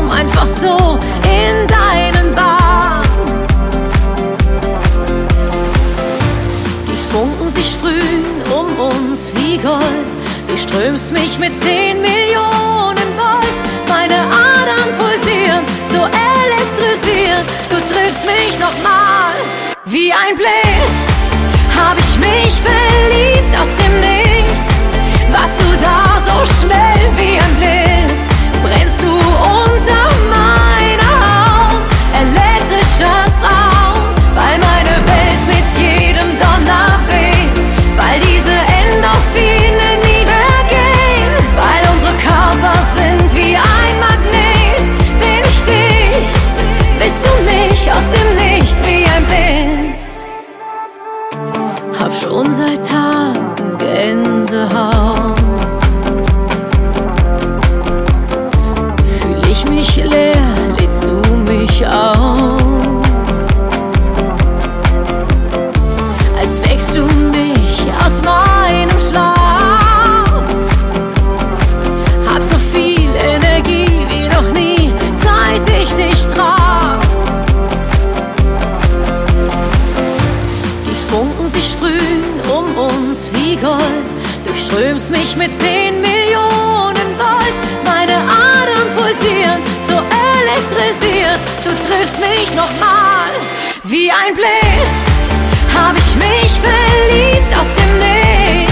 Traum einfach so in deinen Bahn. Die Funken, sie sprühen um uns wie Gold. Du strömst mich mit 10 Millionen Volt. Meine Adern pulsieren, so elektrisiert. Du triffst mich nochmal wie ein Blitz. Hab ich mich verliebt aus dem Nichts. Warst du da so schnell wie ein Blitz? Brennst du unter meiner Haut? Elektrischer Traum, weil meine Welt mit jedem Donner weht. Weil diese Endorphine nie mehr gehen. Weil unsere Körper sind wie ein Magnet. Will ich dich, willst du mich aus dem Nichts wie ein Blitz? Hab schon seit Tagen Gänsehaut. Fühl ich mich leer, lädst du mich auf. Als wächst du mich aus meinem Schlaf. Hab so viel Energie wie noch nie, seit ich dich traf. Die Funken, sie sprühen um uns wie Gold. Du strömst mich mit 10 Millionen Volt. Meine Adern pulsieren, so elektrisiert. Du triffst mich nochmal wie ein Blitz. Hab ich mich verliebt aus dem Nichts.